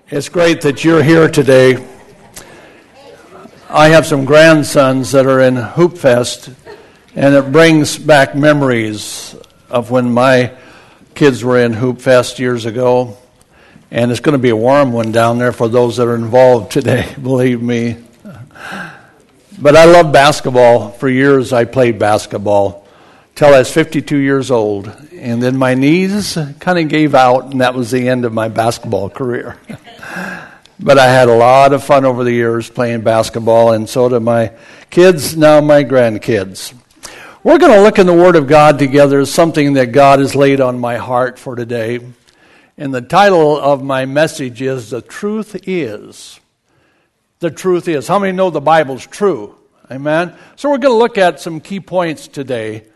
It's great that you're here today. I have some grandsons that are in Hoop Fest, and it brings back memories of when my kids were in Hoop Fest years ago. And it's going to be a warm one down there for those that are involved today, believe me. But I love basketball. For years I played basketball till I was 52 years old. And then my knees kind of gave out, and that was the end of my basketball career. But I had a lot of fun over the years playing basketball, and so did my kids, now my grandkids. We're going to look in the Word of God together, something that God has laid on my heart for today. And the title of my message is, The Truth Is. The truth is. How many know the Bible's true? Amen? So we're going to look at some key points today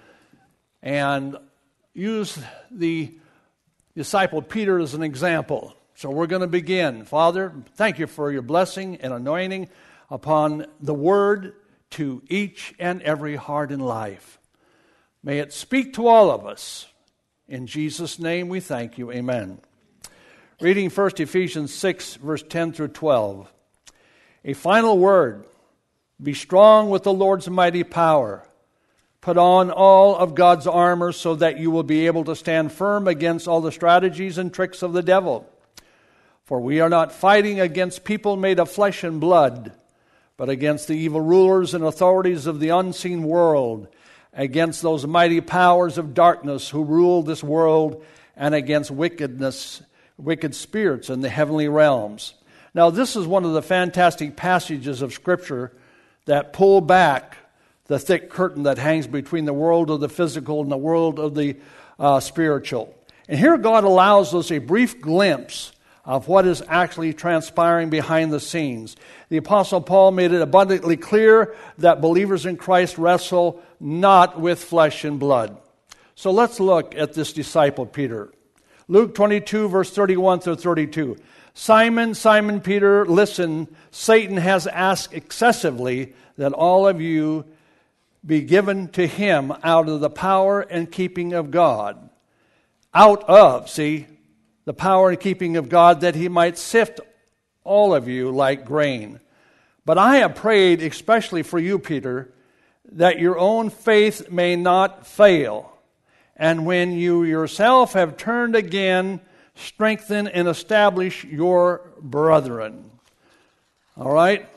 and use the disciple Peter as an example. So we're going to begin. Father, thank you for your blessing and anointing upon the Word to each and every heart in life. May it speak to all of us. In Jesus' name we thank you. Amen. Reading first Ephesians 6, verse 10 through 12. A final word. Be strong with the Lord's mighty power. Put on all of God's armor so that you will be able to stand firm against all the strategies and tricks of the devil. For we are not fighting against people made of flesh and blood, but against the evil rulers and authorities of the unseen world, against those mighty powers of darkness who rule this world, and against wicked spirits in the heavenly realms. Now, this is one of the fantastic passages of Scripture that pull back the thick curtain that hangs between the world of the physical and the world of the spiritual. And here God allows us a brief glimpse of what is actually transpiring behind the scenes. The Apostle Paul made it abundantly clear that believers in Christ wrestle not with flesh and blood. So let's look at this disciple Peter. Luke 22, verse 31 through 32. Simon, Simon Peter, listen, Satan has asked excessively that all of you be given to him out of the power and keeping of God. Out of, see, the power and keeping of God, that he might sift all of you like grain. But I have prayed especially for you, Peter, that your own faith may not fail. And when you yourself have turned again, strengthen and establish your brethren. All right?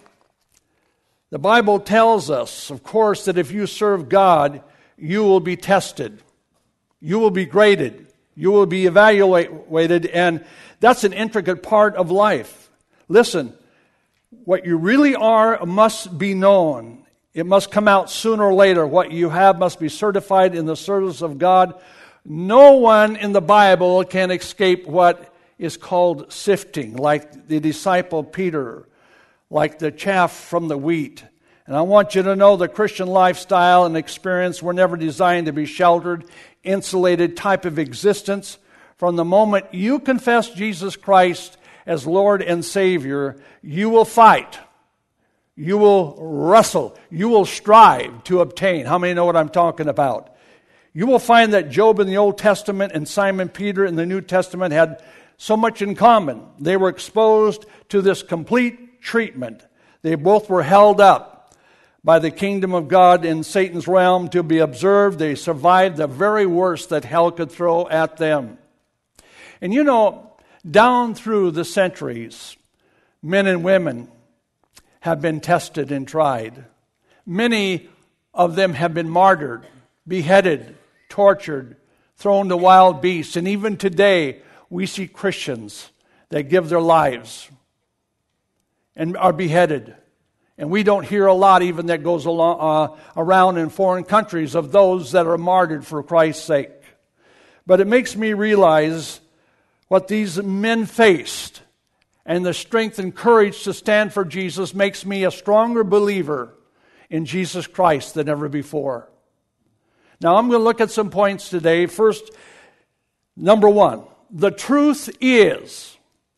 The Bible tells us, of course, that if you serve God, you will be tested. You will be graded. You will be evaluated, and that's an intricate part of life. Listen, what you really are must be known. It must come out sooner or later. What you have must be certified in the service of God. No one in the Bible can escape what is called sifting, like the disciple Peter, like the chaff from the wheat. And I want you to know the Christian lifestyle and experience were never designed to be sheltered, insulated type of existence. From the moment you confess Jesus Christ as Lord and Savior, you will fight. You will wrestle. You will strive to obtain. How many know what I'm talking about? You will find that Job in the Old Testament and Simon Peter in the New Testament had so much in common. They were exposed to this complete treatment. They both were held up by the kingdom of God in Satan's realm to be observed. They survived the very worst that hell could throw at them. And you know, down through the centuries, men and women have been tested and tried. Many of them have been martyred, beheaded, tortured, thrown to wild beasts. And even today, we see Christians that give their lives and are beheaded. And we don't hear a lot even that goes around in foreign countries of those that are martyred for Christ's sake. But it makes me realize what these men faced, and the strength and courage to stand for Jesus makes me a stronger believer in Jesus Christ than ever before. Now I'm going to look at some points today. First, number one, the truth is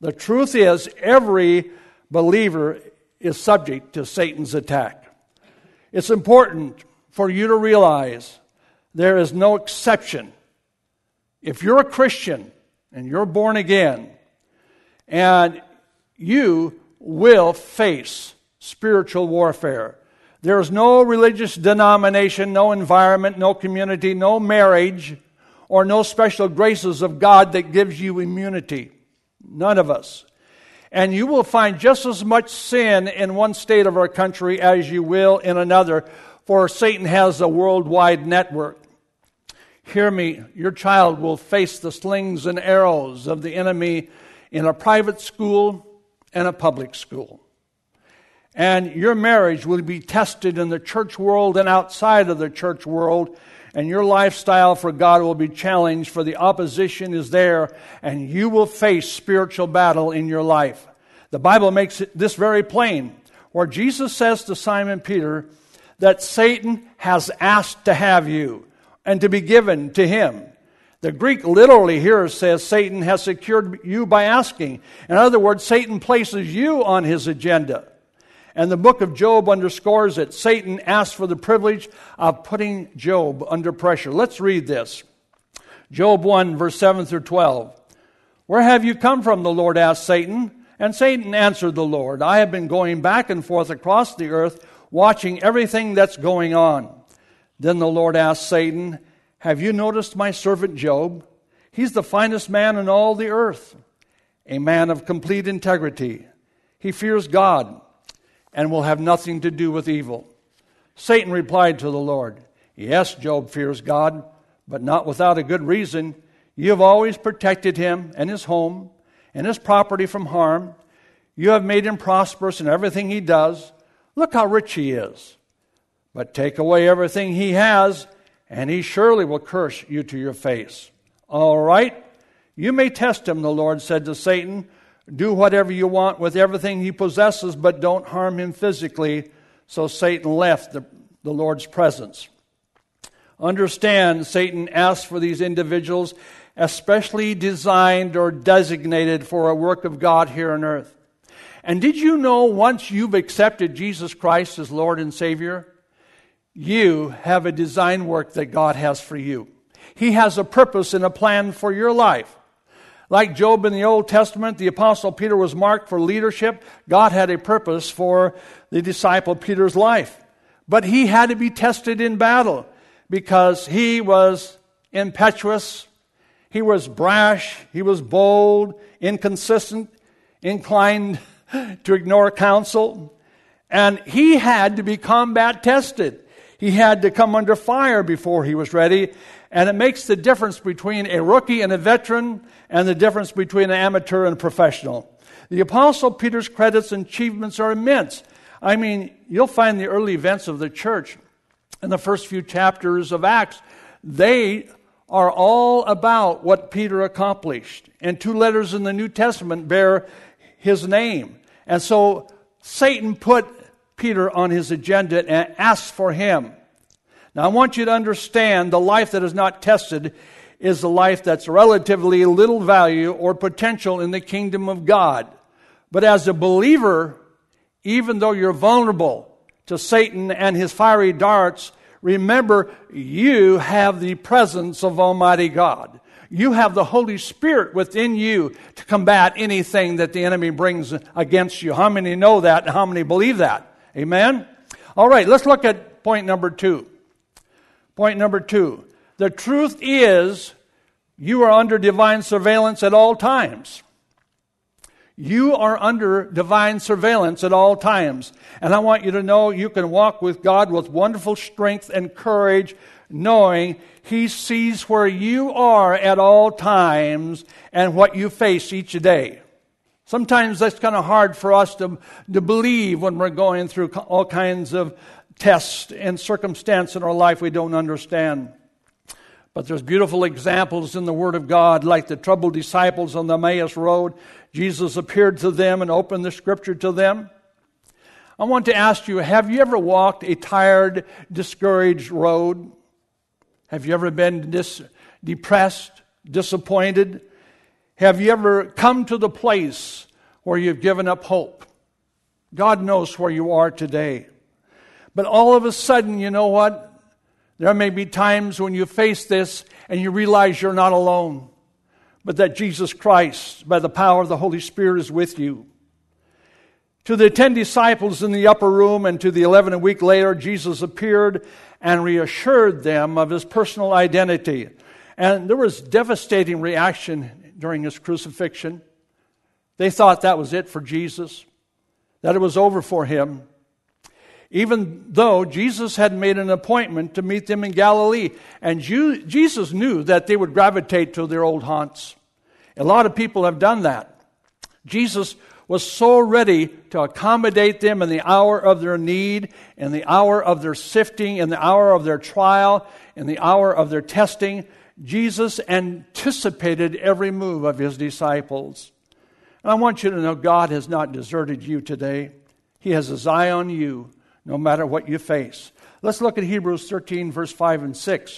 every believer is subject to Satan's attack. It's important for you to realize there is no exception. If you're a Christian and you're born again, and you will face spiritual warfare. There is no religious denomination, no environment, no community, no marriage, or no special graces of God that gives you immunity. None of us. And you will find just as much sin in one state of our country as you will in another, for Satan has a worldwide network. Hear me, your child will face the slings and arrows of the enemy in a private school and a public school. And your marriage will be tested in the church world and outside of the church world, and your lifestyle for God will be challenged, for the opposition is there, and you will face spiritual battle in your life. The Bible makes this very plain, where Jesus says to Simon Peter that Satan has asked to have you and to be given to him. The Greek literally here says Satan has secured you by asking. In other words, Satan places you on his agenda. And the book of Job underscores it. Satan asked for the privilege of putting Job under pressure. Let's read this. Job 1, verse 7 through 12. Where have you come from, the Lord asked Satan. And Satan answered the Lord, I have been going back and forth across the earth, watching everything that's going on. Then the Lord asked Satan, have you noticed my servant Job? He's the finest man in all the earth, a man of complete integrity. He fears God and will have nothing to do with evil. Satan replied to the Lord, yes, Job fears God, but not without a good reason. You have always protected him and his home and his property from harm. You have made him prosperous in everything he does. Look how rich he is. But take away everything he has, and he surely will curse you to your face. All right, you may test him, the Lord said to Satan. Do whatever you want with everything he possesses, but don't harm him physically. So Satan left the Lord's presence. Understand, Satan asked for these individuals especially designed or designated for a work of God here on earth. And did you know once you've accepted Jesus Christ as Lord and Savior, you have a design work that God has for you. He has a purpose and a plan for your life. Like Job in the Old Testament, the Apostle Peter was marked for leadership. God had a purpose for the disciple Peter's life. But he had to be tested in battle because he was impetuous, he was brash, he was bold, inconsistent, inclined to ignore counsel. And he had to be combat tested. He had to come under fire before he was ready. And it makes the difference between a rookie and a veteran, and the difference between an amateur and a professional. The Apostle Peter's credits and achievements are immense. I mean, you'll find the early events of the church in the first few chapters of Acts. They are all about what Peter accomplished. And 2 letters in the New Testament bear his name. And so Satan put Peter on his agenda and asked for him. Now I want you to understand the life that is not tested is the life that's relatively little value or potential in the kingdom of God. But as a believer, even though you're vulnerable to Satan and his fiery darts, remember you have the presence of Almighty God. You have the Holy Spirit within you to combat anything that the enemy brings against you. How many know that and how many believe that? Amen? All right, let's look at point number 2. Point number 2. The truth is, you are under divine surveillance at all times. You are under divine surveillance at all times. And I want you to know you can walk with God with wonderful strength and courage, knowing He sees where you are at all times and what you face each day. Sometimes that's kind of hard for us to believe when we're going through all kinds of tests and circumstance in our life we don't understand. But there's beautiful examples in the Word of God, like the troubled disciples on the Emmaus Road. Jesus appeared to them and opened the Scripture to them. I want to ask you, have you ever walked a tired, discouraged road? Have you ever been depressed, disappointed? Have you ever come to the place where you've given up hope? God knows where you are today. But all of a sudden, you know what? There may be times when you face this and you realize you're not alone, but that Jesus Christ, by the power of the Holy Spirit, is with you. To the 10 disciples in the upper room and to the 11 a week later, Jesus appeared and reassured them of his personal identity. And there was devastating reaction during his crucifixion. They thought that was it for Jesus, that it was over for him. Even though Jesus had made an appointment to meet them in Galilee. And Jesus knew that they would gravitate to their old haunts. A lot of people have done that. Jesus was so ready to accommodate them in the hour of their need, in the hour of their sifting, in the hour of their trial, in the hour of their testing. Jesus anticipated every move of his disciples. And I want you to know God has not deserted you today. He has his eye on you, no matter what you face. Let's look at Hebrews 13, verse 5 and 6.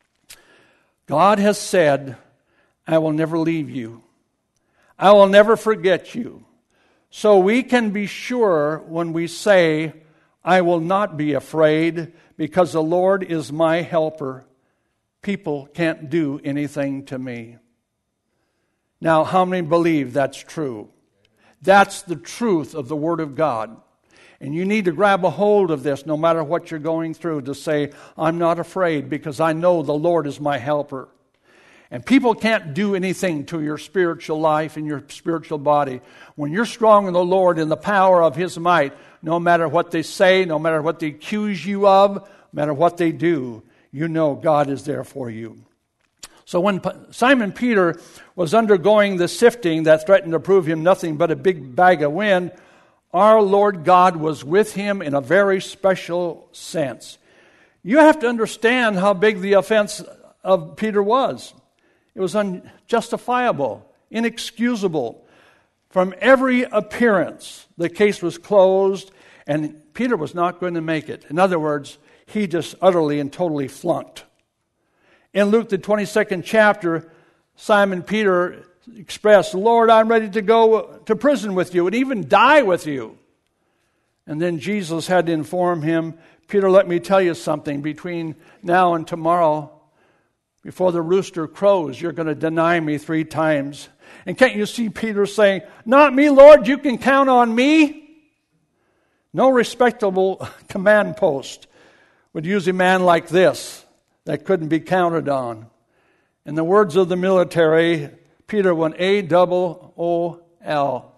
God has said, I will never leave you. I will never forget you. So we can be sure when we say, I will not be afraid because the Lord is my helper. People can't do anything to me. Now, how many believe that's true? That's the truth of the Word of God. And you need to grab a hold of this no matter what you're going through to say, I'm not afraid because I know the Lord is my helper. And people can't do anything to your spiritual life and your spiritual body. When you're strong in the Lord in the power of his might, no matter what they say, no matter what they accuse you of, no matter what they do, you know God is there for you. So when Simon Peter was undergoing the sifting that threatened to prove him nothing but a big bag of wind, our Lord God was with him in a very special sense. You have to understand how big the offense of Peter was. It was unjustifiable, inexcusable. From every appearance, the case was closed, and Peter was not going to make it. In other words, he just utterly and totally flunked. In Luke, the 22nd chapter, Simon Peter expressed, Lord, I'm ready to go to prison with you and even die with you. And then Jesus had to inform him, Peter, let me tell you something. Between now and tomorrow, before the rooster crows, you're going to deny me 3 times. And can't you see Peter saying, not me, Lord, you can count on me? No respectable command post would use a man like this that couldn't be counted on. In the words of the military, Peter went A-double-O-L.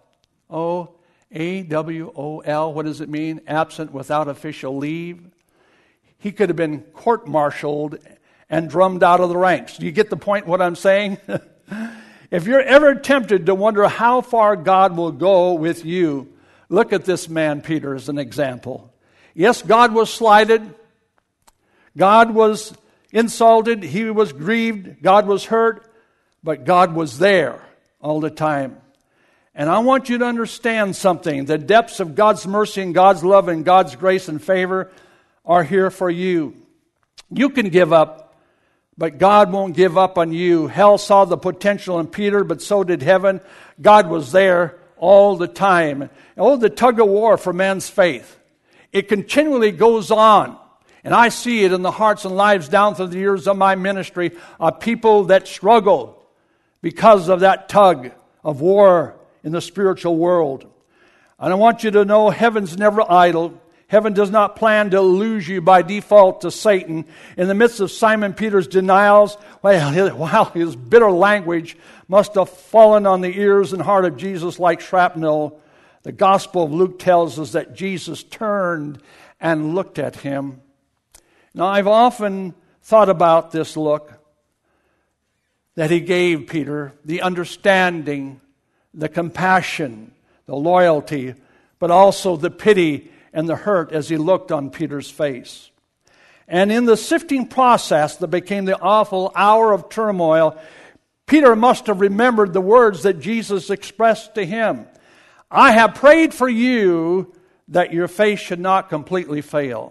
A-W-O-L, what does it mean? Absent without official leave. He could have been court-martialed and drummed out of the ranks. Do you get the point what I'm saying? If you're ever tempted to wonder how far God will go with you, look at this man, Peter, as an example. Yes, God was slighted. God was insulted. He was grieved. God was hurt. But God was there all the time. And I want you to understand something. The depths of God's mercy and God's love and God's grace and favor are here for you. You can give up, but God won't give up on you. Hell saw the potential in Peter, but so did heaven. God was there all the time. Oh, the tug of war for man's faith. It continually goes on. And I see it in the hearts and lives down through the years of my ministry of people that struggle because of that tug of war in the spiritual world. And I want you to know heaven's never idle. Heaven does not plan to lose you by default to Satan. In the midst of Simon Peter's denials, while his bitter language must have fallen on the ears and heart of Jesus like shrapnel, the Gospel of Luke tells us that Jesus turned and looked at him. Now, I've often thought about this look that he gave Peter, the understanding, the compassion, the loyalty, but also the pity and the hurt as he looked on Peter's face. And in the sifting process that became the awful hour of turmoil, Peter must have remembered the words that Jesus expressed to him. I have prayed for you that your faith should not completely fail.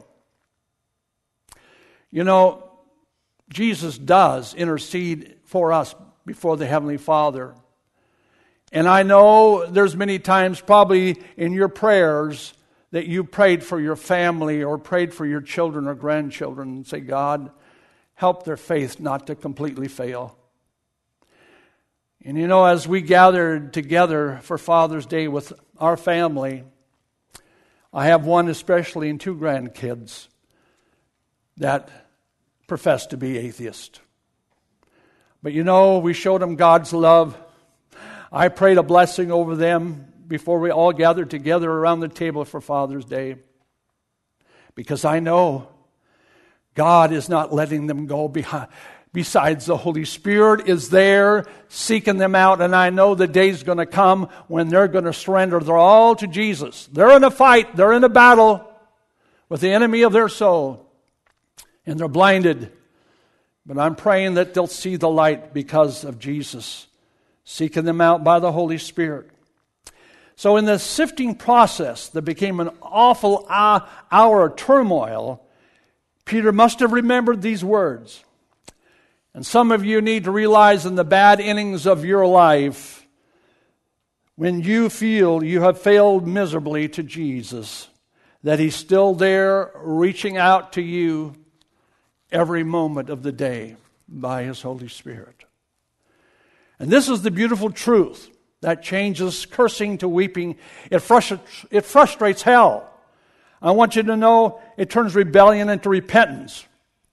You know, Jesus does intercede for us before the Heavenly Father. And I know there's many times probably in your prayers that you prayed for your family or prayed for your children or grandchildren and say, God, help their faith not to completely fail. And you know, as we gathered together for Father's Day with our family, I have one especially and two grandkids that profess to be atheist. But we showed them God's love. I prayed a blessing over them before we all gathered together around the table for Father's Day. Because I know God is not letting them go behind. Besides, the Holy Spirit is there seeking them out, and I know the day's going to come when they're going to surrender their all to Jesus. They're in a fight, they're in a battle with the enemy of their soul, and they're blinded. But I'm praying that they'll see the light because of Jesus, seeking them out by the Holy Spirit. So in the sifting process that became an awful hour of turmoil, Peter must have remembered these words. And some of you need to realize in the bad innings of your life, when you feel you have failed miserably to Jesus, that He's still there reaching out to you every moment of the day by His Holy Spirit. And this is the beautiful truth that changes cursing to weeping. It frustrates hell. I want you to know it turns rebellion into repentance.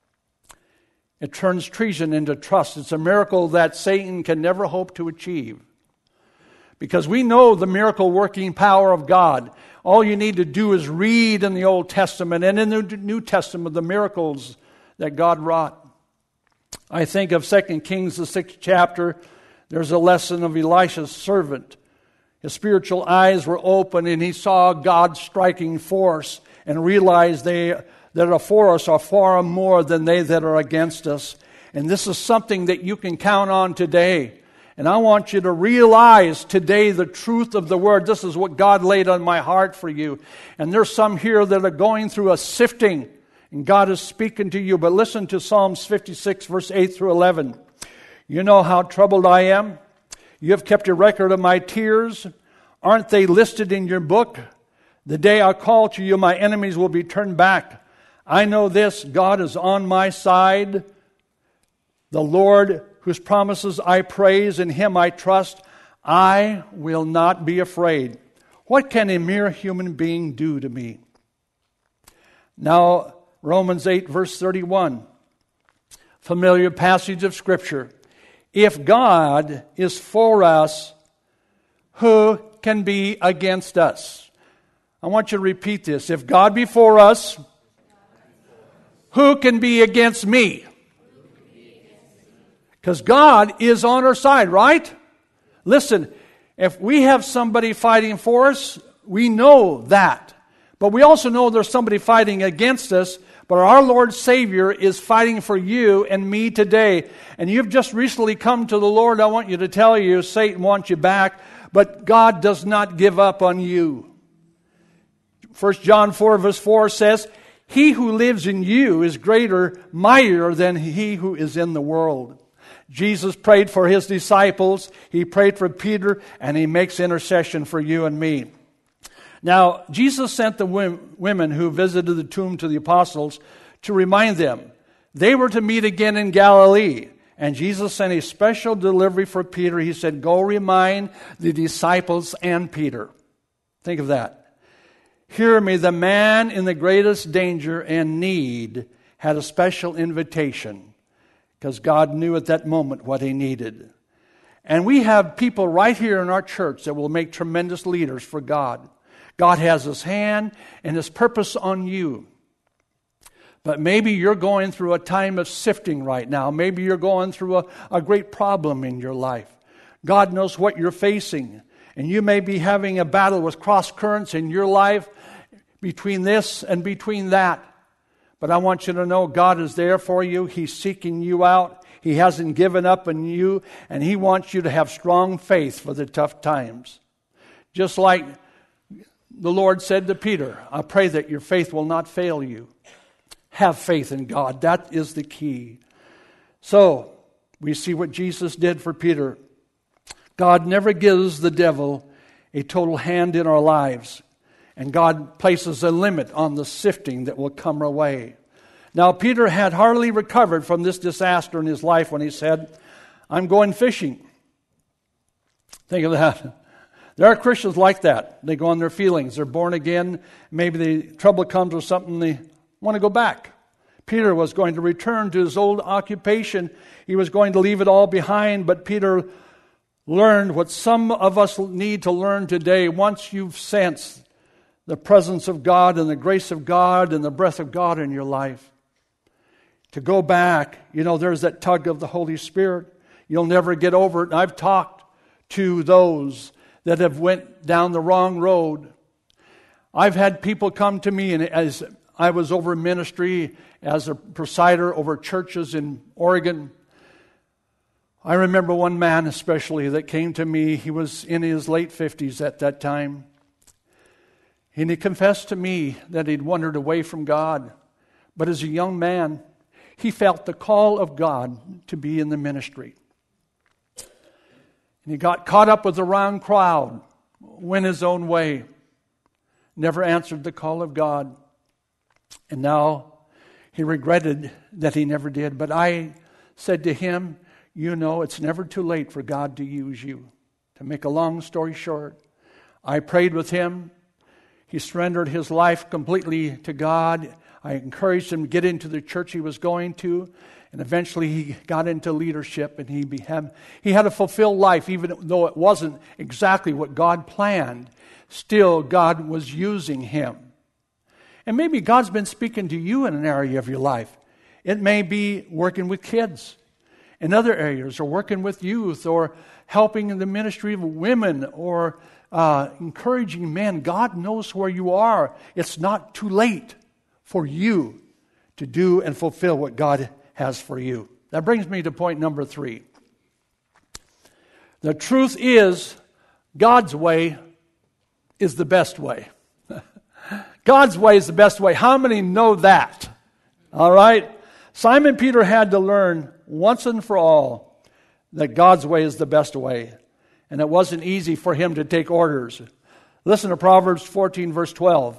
It turns treason into trust. It's a miracle that Satan can never hope to achieve. Because we know the miracle working power of God. All you need to do is read in the Old Testament and in the New Testament the miracles that God wrought. I think of 2 Kings, the 6th chapter. There's a lesson of Elisha's servant. His spiritual eyes were open and he saw God striking force and realized that are for us are far more than they that are against us. And this is something that you can count on today. And I want you to realize today the truth of the Word. This is what God laid on my heart for you. And there's some here that are going through a sifting. And God is speaking to you. But listen to Psalms 56, verse 8 through 11. You know how troubled I am. You have kept a record of my tears. Aren't they listed in your book? The day I call to you, my enemies will be turned back. I know this, God is on my side. The Lord, whose promises I praise, in Him I trust. I will not be afraid. What can a mere human being do to me? Now, Romans 8, verse 31. Familiar passage of Scripture. If God is for us, who can be against us? I want you to repeat this. If God be for us, who can be against me? Because God is on our side, right? Listen, if we have somebody fighting for us, we know that. But we also know there's somebody fighting against us. But our Lord Savior is fighting for you and me today. And you've just recently come to the Lord. I want you to tell you, Satan wants you back. But God does not give up on you. 1 John 4, verse 4 says, He who lives in you is greater, mightier than he who is in the world. Jesus prayed for His disciples. He prayed for Peter, and He makes intercession for you and me. Now, Jesus sent the women who visited the tomb to the apostles to remind them they were to meet again in Galilee. And Jesus sent a special delivery for Peter. He said, go remind the disciples and Peter. Think of that. Hear me, the man in the greatest danger and need had a special invitation because God knew at that moment what he needed. And we have people right here in our church that will make tremendous leaders for God. God has His hand and His purpose on you. But maybe you're going through a time of sifting right now. Maybe you're going through a great problem in your life. God knows what you're facing. And you may be having a battle with cross currents in your life between this and between that. But I want you to know God is there for you. He's seeking you out. He hasn't given up on you. And He wants you to have strong faith for the tough times. Just like the Lord said to Peter, I pray that your faith will not fail you. Have faith in God. That is the key. So, we see what Jesus did for Peter. God never gives the devil a total hand in our lives. And God places a limit on the sifting that will come our way. Now, Peter had hardly recovered from this disaster in his life when he said, I'm going fishing. Think of that. There are Christians like that. They go on their feelings. They're born again. Maybe the trouble comes with something, they want to go back. Peter was going to return to his old occupation. He was going to leave it all behind, but Peter learned what some of us need to learn today. Once you've sensed the presence of God and the grace of God and the breath of God in your life, to go back, there's that tug of the Holy Spirit. You'll never get over it. And I've talked to those that have went down the wrong road. I've had people come to me, and as I was over ministry as a presider over churches in Oregon, I remember one man especially that came to me. He was in his late 50s at that time. And he confessed to me that he'd wandered away from God. But as a young man, he felt the call of God to be in the ministry. And he got caught up with the wrong crowd, went his own way, never answered the call of God. And now he regretted that he never did. But I said to him, it's never too late for God to use you. To make a long story short, I prayed with him. He surrendered his life completely to God. I encouraged him to get into the church he was going to. And eventually he got into leadership, and he had a fulfilled life, even though it wasn't exactly what God planned. Still, God was using him. And maybe God's been speaking to you in an area of your life. It may be working with kids in other areas, or working with youth, or helping in the ministry of women, or encouraging men. God knows where you are. It's not too late for you to do and fulfill what God has for you. That brings me to point number 3. The truth is, God's way is the best way. God's way is the best way. How many know that? All right? Simon Peter had to learn once and for all that God's way is the best way. And it wasn't easy for him to take orders. Listen to Proverbs 14, verse 12.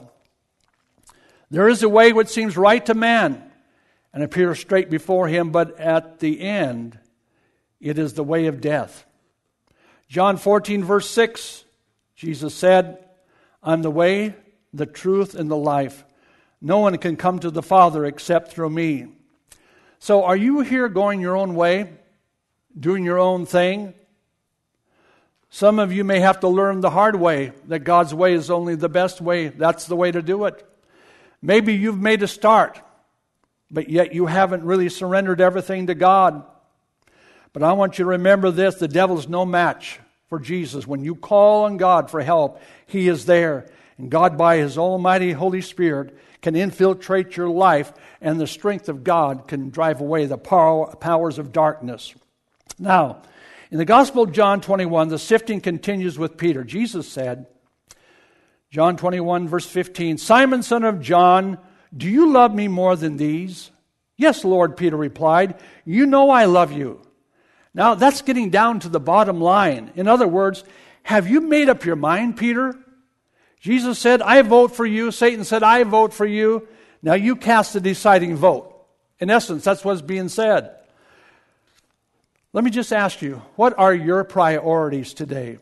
There is a way which seems right to man, and appears straight before him, but at the end it is the way of death. John 14, verse 6, Jesus said, I'm the way, the truth, and the life. No one can come to the Father except through me. So are you here going your own way, doing your own thing? Some of you may have to learn the hard way, that God's way is only the best way. That's the way to do it. Maybe you've made a start, but yet you haven't really surrendered everything to God. But I want you to remember this, the devil's no match for Jesus. When you call on God for help, He is there. And God, by His almighty Holy Spirit, can infiltrate your life, and the strength of God can drive away the powers of darkness. Now, in the Gospel of John 21, the sifting continues with Peter. Jesus said, John 21, verse 15, Simon, son of John, do you love me more than these? Yes, Lord, Peter replied. You know I love you. Now, that's getting down to the bottom line. In other words, have you made up your mind, Peter? Jesus said, I vote for you. Satan said, I vote for you. Now you cast the deciding vote. In essence, that's what's being said. Let me just ask you, what are your priorities today?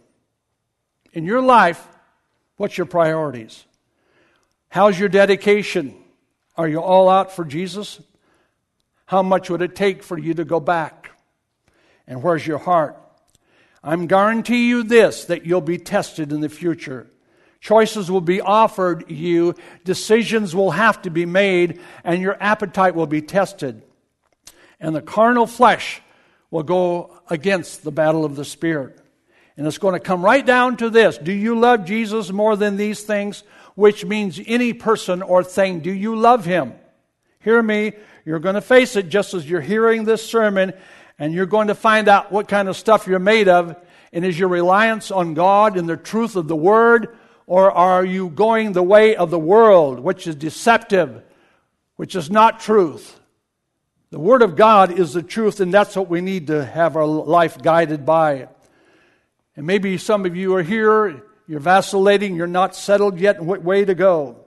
In your life, what's your priorities? How's your dedication? Are you all out for Jesus? How much would it take for you to go back? And where's your heart? I'm guarantee you this, that you'll be tested in the future. Choices will be offered you, decisions will have to be made, and your appetite will be tested. And the carnal flesh will go against the battle of the Spirit. And it's going to come right down to this. Do you love Jesus more than these things? Which means any person or thing. Do you love Him? Hear me. You're going to face it just as you're hearing this sermon, and you're going to find out what kind of stuff you're made of. And is your reliance on God and the truth of the Word, or are you going the way of the world, which is deceptive, which is not truth? The Word of God is the truth, and that's what we need to have our life guided by. And maybe some of you are here, you're vacillating, you're not settled yet in what way to go.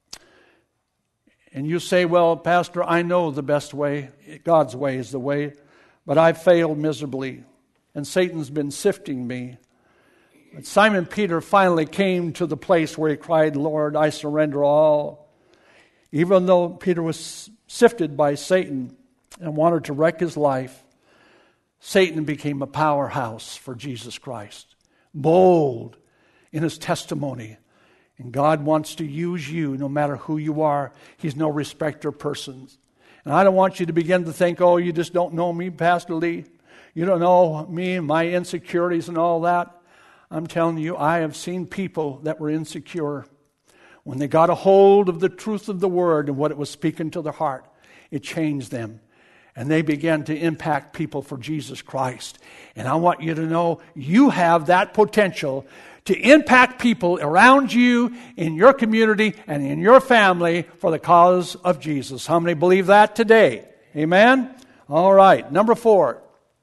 And you say, well, Pastor, I know the best way. God's way is the way. But I've failed miserably. And Satan's been sifting me. But Simon Peter finally came to the place where he cried, Lord, I surrender all. Even though Peter was sifted by Satan and wanted to wreck his life, Satan became a powerhouse for Jesus Christ. Bold in his testimony. And God wants to use you no matter who you are. He's no respecter of persons. And I don't want you to begin to think, oh, you just don't know me, Pastor Lee. You don't know me and my insecurities and all that. I'm telling you, I have seen people that were insecure. When they got a hold of the truth of the Word and what it was speaking to their heart, it changed them. And they began to impact people for Jesus Christ. And I want you to know you have that potential to impact people around you, in your community, and in your family for the cause of Jesus. How many believe that today? Amen? All right, number 4.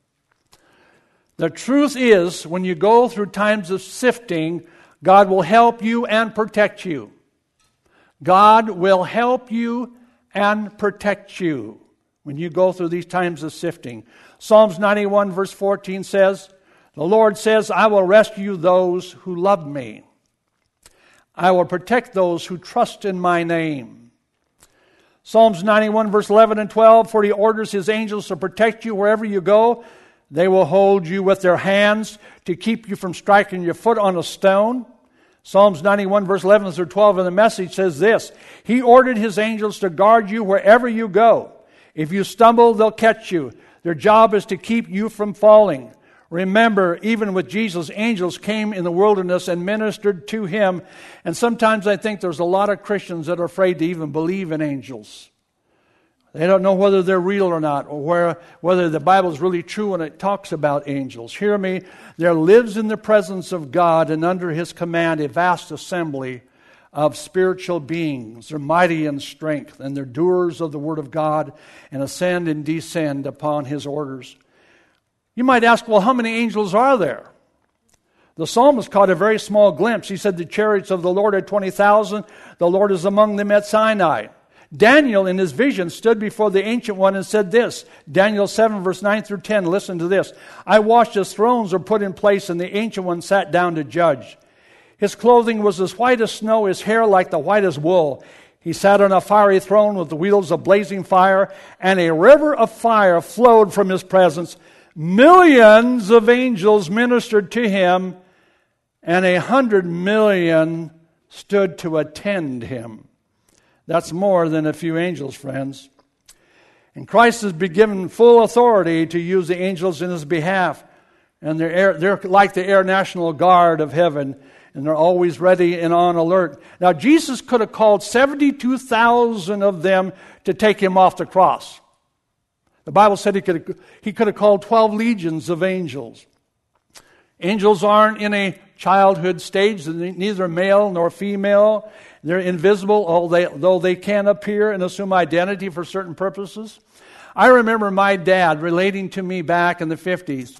The truth is, when you go through times of sifting, God will help you and protect you. God will help you and protect you when you go through these times of sifting. Psalms 91 verse 14 says, the Lord says, I will rescue those who love me. I will protect those who trust in my name. Psalms 91 verse 11 and 12, for he orders his angels to protect you wherever you go. They will hold you with their hands to keep you from striking your foot on a stone. Psalms 91 verse 11 through 12 in the Message says this, he ordered his angels to guard you wherever you go. If you stumble, they'll catch you. Their job is to keep you from falling. Remember, even with Jesus, angels came in the wilderness and ministered to him. And sometimes I think there's a lot of Christians that are afraid to even believe in angels. They don't know whether they're real or not, or whether the Bible is really true when it talks about angels. Hear me, there lives in the presence of God and under his command a vast assembly of spiritual beings. They're mighty in strength, and they're doers of the word of God and ascend and descend upon his orders. You might ask, well, how many angels are there? The psalmist caught a very small glimpse. He said, the chariots of the Lord are 20,000. The Lord is among them at Sinai. Daniel, in his vision, stood before the Ancient One and said this. Daniel 7, verse 9 through 10. Listen to this. I watched as thrones were put in place, and the Ancient One sat down to judge. His clothing was as white as snow, his hair like the whitest wool. He sat on a fiery throne with the wheels of blazing fire, and a river of fire flowed from his presence. Millions of angels ministered to him, and 100 million stood to attend him. That's more than a few angels, friends. And Christ has been given full authority to use the angels in his behalf. And they're like the Air National Guard of heaven, and they're always ready and on alert. Now, Jesus could have called 72,000 of them to take him off the cross. The Bible said he could have called 12 legions of angels. Angels aren't in a childhood stage, neither male nor female. They're invisible, although they can appear and assume identity for certain purposes. I remember my dad relating to me back in the 50s,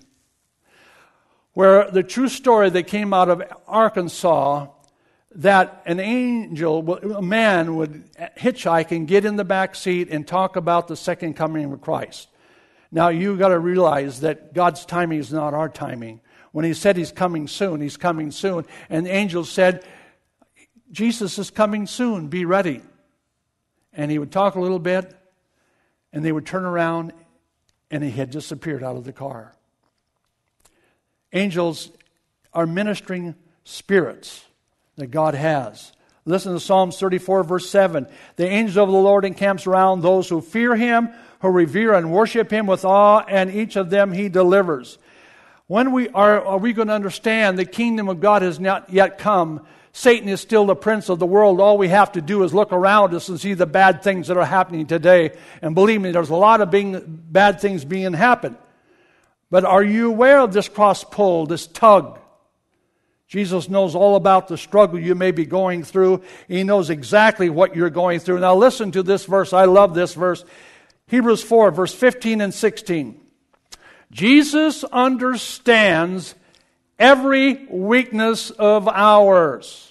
where the true story that came out of Arkansas, that an angel, a man would hitchhike and get in the back seat and talk about the second coming of Christ. Now, you've got to realize that God's timing is not our timing. When he said he's coming soon, he's coming soon. And the angel said, Jesus is coming soon, be ready. And he would talk a little bit, and they would turn around, and he had disappeared out of the car. Angels are ministering spirits that God has. Listen to Psalms 34, verse 7. The angel of the Lord encamps around those who fear him, who revere and worship him with awe, and each of them he delivers. When are we going to understand the kingdom of God has not yet come? Satan is still the prince of the world. All we have to do is look around us and see the bad things that are happening today. And believe me, there's a lot of bad things being happened. But are you aware of this cross pull, this tug? Jesus knows all about the struggle you may be going through. He knows exactly what you're going through. Now listen to this verse. I love this verse. Hebrews 4, verse 15 and 16. Jesus understands every weakness of ours.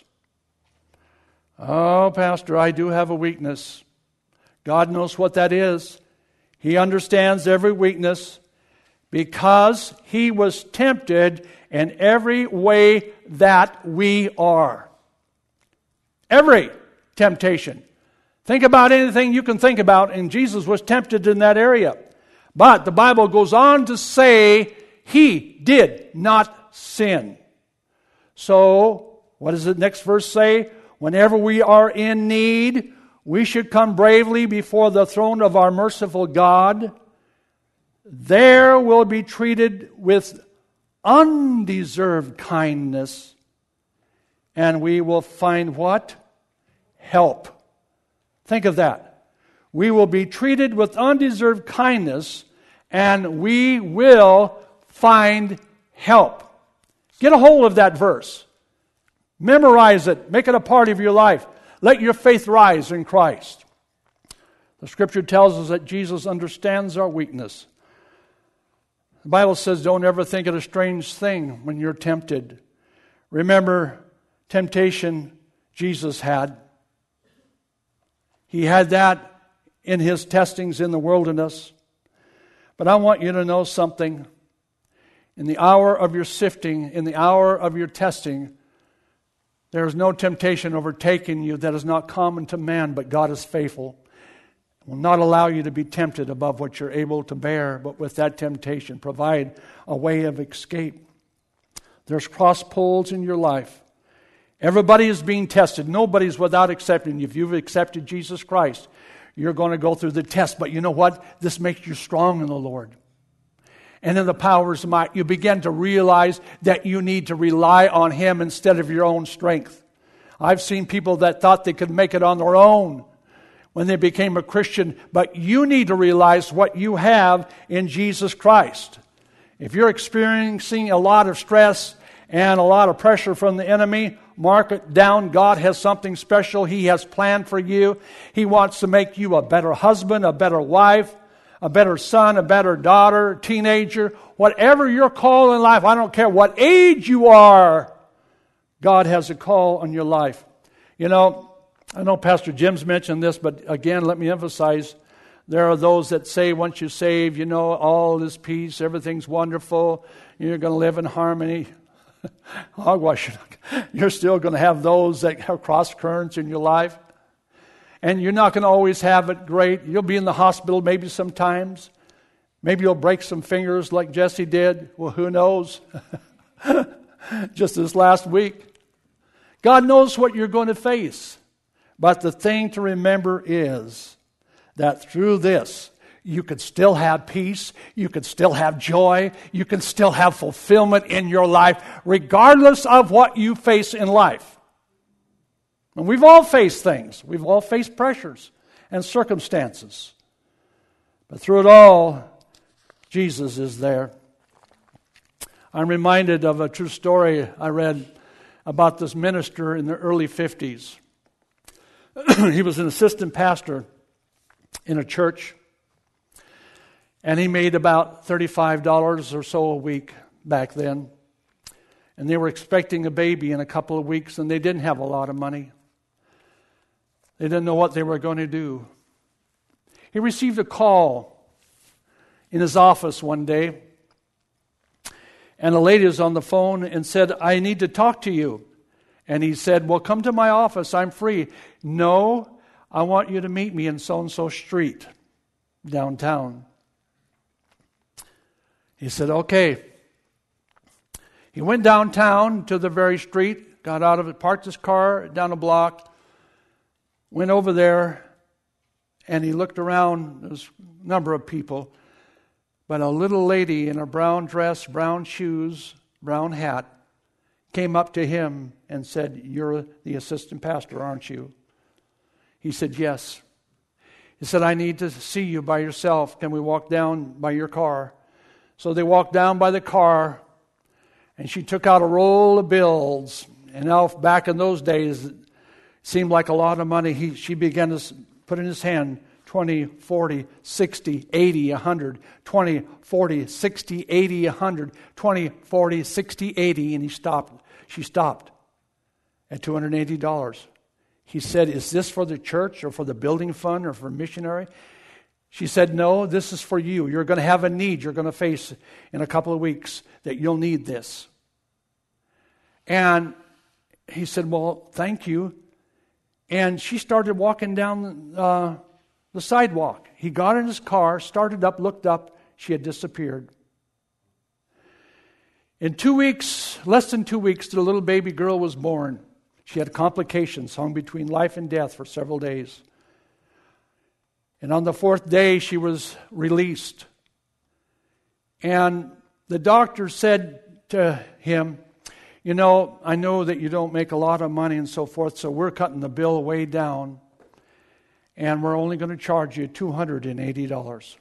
Oh, Pastor, I do have a weakness. God knows what that is. He understands every weakness because he was tempted in every way that we are. Every temptation. Think about anything you can think about, and Jesus was tempted in that area. But the Bible goes on to say he did not sin. So, what does the next verse say? Whenever we are in need, we should come bravely before the throne of our merciful God. There we'll be treated with undeserved kindness, and we will find what? Help. Think of that. We will be treated with undeserved kindness, and we will find help. Get a hold of that verse. Memorize it. Make it a part of your life. Let your faith rise in Christ. The Scripture tells us that Jesus understands our weakness. The Bible says don't ever think it a strange thing when you're tempted. Remember, temptation Jesus had. He had that in his testings in the wilderness. But I want you to know something. In the hour of your sifting, in the hour of your testing, there is no temptation overtaking you that is not common to man, but God is faithful. Will not allow you to be tempted above what you're able to bear, but with that temptation, provide a way of escape. There's cross poles in your life. Everybody is being tested. Nobody's without accepting. If you've accepted Jesus Christ, you're going to go through the test. But you know what? This makes you strong in the Lord. And in the powers of might, you begin to realize that you need to rely on Him instead of your own strength. I've seen people that thought they could make it on their own when they became a Christian, but you need to realize what you have in Jesus Christ. If you're experiencing a lot of stress and a lot of pressure from the enemy, mark it down. God has something special He has planned for you. He wants to make you a better husband, a better wife, a better son, a better daughter, teenager, whatever your call in life. I don't care what age you are. God has a call on your life. You know, I know Pastor Jim's mentioned this, but again, let me emphasize, there are those that say once you're saved, you know, all is peace, everything's wonderful, you're going to live in harmony. Hogwash, you're still going to have those that have cross currents in your life. And you're not going to always have it great. You'll be in the hospital maybe sometimes. Maybe you'll break some fingers like Jesse did. Well, who knows? Just this last week. God knows what you're going to face. But the thing to remember is that through this, you could still have peace, you could still have joy, you can still have fulfillment in your life, regardless of what you face in life. And we've all faced things. We've all faced pressures and circumstances. But through it all, Jesus is there. I'm reminded of a true story I read about this minister in the early 50s. He was an assistant pastor in a church, and he made about $35 or so a week back then. And they were expecting a baby in a couple of weeks, and they didn't have a lot of money. They didn't know what they were going to do. He received a call in his office one day, and a lady was on the phone and said, "I need to talk to you." And he said, "Well, come to my office. I'm free." "No, I want you to meet me in so-and-so street downtown." He said, "Okay." He went downtown to the very street, got out of it, parked his car down a block, went over there, and he looked around. There was a number of people, but a little lady in a brown dress, brown shoes, brown hat, came up to him and said, "You're the assistant pastor, aren't you?" He said, "Yes." He said, "I need to see you by yourself. Can we walk down by your car?" So they walked down by the car, and she took out a roll of bills. And now, back in those days, it seemed like a lot of money. She began to put in his hand 20, 40, 60, 80, 100, 20, 40, 60, 80, 100, 20, 40, 60, 80, and he stopped. She stopped at $280. He said, "Is this for the church or for the building fund or for missionary?" She said, no, this is for you. You're going to have a need you're going to face in a couple of weeks that you'll need this. And he said, well, thank you. And she started walking down the sidewalk. He got in his car, started up, looked up. She had disappeared. In 2 weeks, less than 2 weeks, the little baby girl was born. She had complications hung between life and death for several days. And on the 4th day, she was released. And the doctor said to him, you know, I know that you don't make a lot of money and so forth, so we're cutting the bill way down. And we're only going to charge you $280.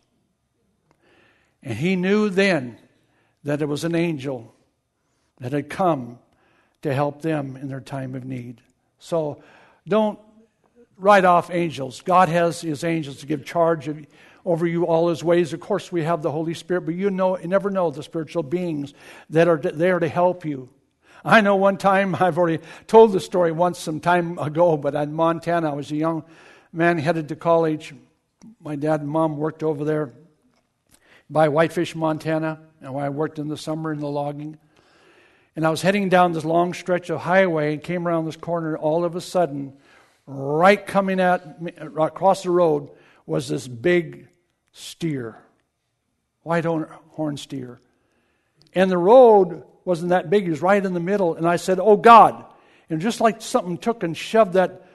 And he knew then that it was an angel that had come to help them in their time of need. So don't write off angels. God has His angels to give charge over you all His ways. Of course, we have the Holy Spirit, but you never know the spiritual beings that are there to help you. I know one time, I've already told the story once some time ago, but in Montana, I was a young man headed to college. My dad and mom worked over there by Whitefish, Montana, and I worked in the summer in the logging. And I was heading down this long stretch of highway and came around this corner. All of a sudden, right coming at me, across the road was this big steer, white horn steer. And the road wasn't that big. It was right in the middle. And I said, oh, God. And just like something took and shoved that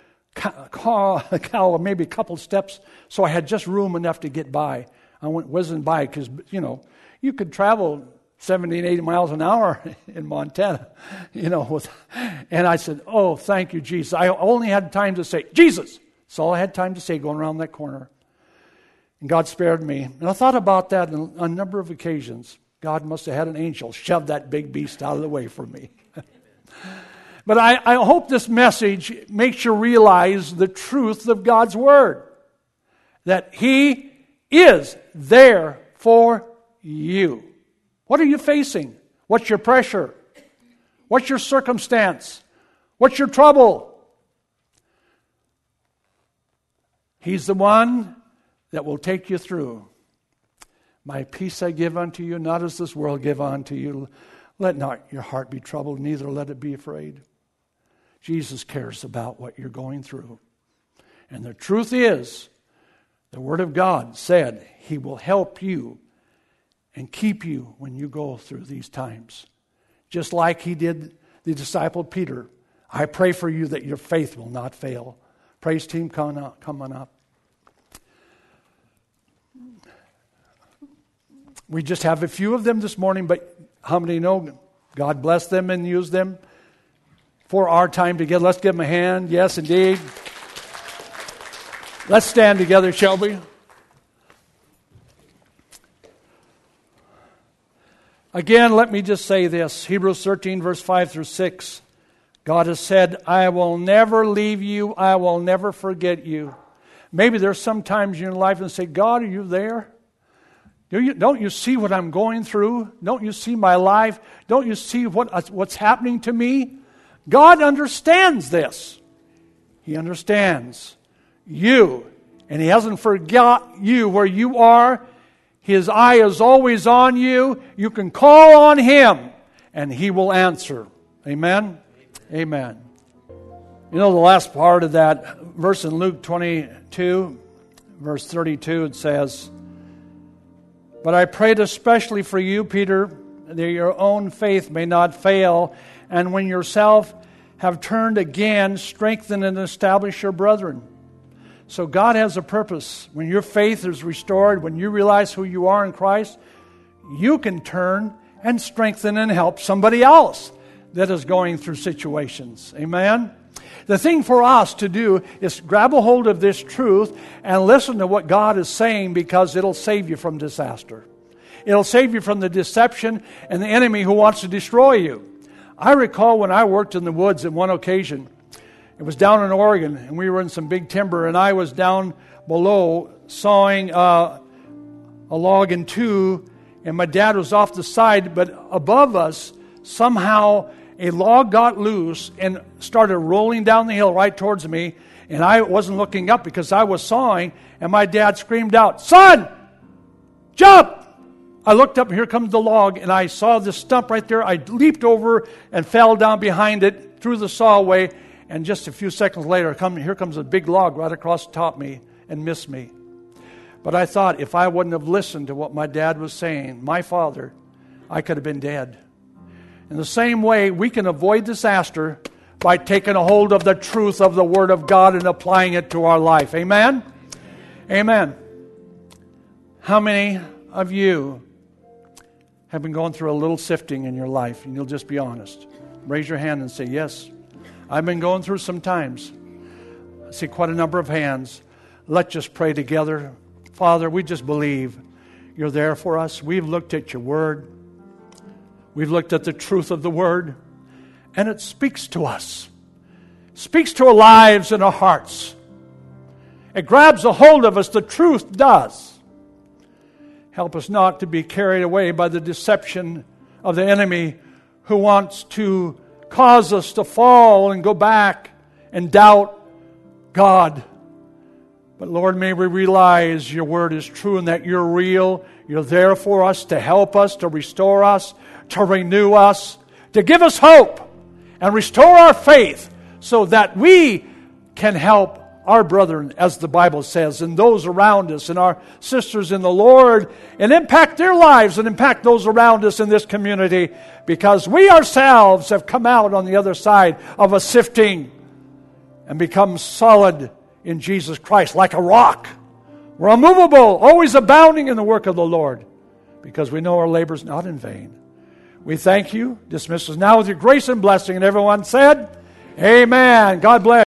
cow maybe a couple steps, so I had just room enough to get by. I wasn't by because, you know, you could travel 70 and 80 miles an hour in Montana, you know. And I said, oh, thank you, Jesus. I only had time to say, Jesus. That's all I had time to say going around that corner. And God spared me. And I thought about that on a number of occasions. God must have had an angel shove that big beast out of the way for me. But I hope this message makes you realize the truth of God's Word. That He is there for you. What are you facing? What's your pressure? What's your circumstance? What's your trouble? He's the one that will take you through. My peace I give unto you, not as this world give unto you. Let not your heart be troubled, neither let it be afraid. Jesus cares about what you're going through. And the truth is, the Word of God said He will help you and keep you when you go through these times. Just like He did the disciple Peter. I pray for you that your faith will not fail. Praise team, come on up. We just have a few of them this morning, but how many know God bless them and use them for our time together? Let's give them a hand. Yes, indeed. Let's stand together, shall we? Again, let me just say this. Hebrews 13, verse 5 through 6. God has said, I will never leave you. I will never forget you. Maybe there's some times in your life and say, God, are you there? Don't you see what I'm going through? Don't you see my life? Don't you see what's happening to me? God understands this. He understands you. And He hasn't forgot you where you are. His eye is always on you. You can call on Him and He will answer. Amen? Amen. You know the last part of that verse in Luke 22, verse 32, it says, but I prayed especially for you, Peter, that your own faith may not fail, and when yourself have turned again, strengthen and establish your brethren. So God has a purpose. When your faith is restored, when you realize who you are in Christ, you can turn and strengthen and help somebody else that is going through situations. Amen? The thing for us to do is grab a hold of this truth and listen to what God is saying, because it'll save you from disaster. It'll save you from the deception and the enemy who wants to destroy you. I recall when I worked in the woods on one occasion. It was down in Oregon, and we were in some big timber, and I was down below sawing a log in two, and my dad was off the side, but above us, somehow a log got loose and started rolling down the hill right towards me, and I wasn't looking up because I was sawing, and my dad screamed out, "Son, jump!" I looked up, and here comes the log, and I saw this stump right there. I leaped over and fell down behind it, through the sawway, and just a few seconds later, here comes a big log right across the top of me and missed me. But I thought, if I wouldn't have listened to what my dad was saying, my father, I could have been dead. In the same way, we can avoid disaster by taking a hold of the truth of the Word of God and applying it to our life. Amen? Amen. How many of you have been going through a little sifting in your life? And you'll just be honest. Raise your hand and say, yes, I've been going through some times. I see quite a number of hands. Let's just pray together. Father, we just believe you're there for us. We've looked at your Word. We've looked at the truth of the Word. And it speaks to us. It speaks to our lives and our hearts. It grabs a hold of us. The truth does. Help us not to be carried away by the deception of the enemy who wants to cause us to fall and go back and doubt God. But Lord, may we realize your Word is true and that you're real. You're there for us to help us, to restore us, to renew us, to give us hope and restore our faith so that we can help our brethren, as the Bible says, and those around us, and our sisters in the Lord, and impact their lives and impact those around us in this community, because we ourselves have come out on the other side of a sifting and become solid in Jesus Christ, like a rock. We're unmovable, always abounding in the work of the Lord, because we know our labor is not in vain. We thank you. Dismiss us now with your grace and blessing. And everyone said, amen. God bless.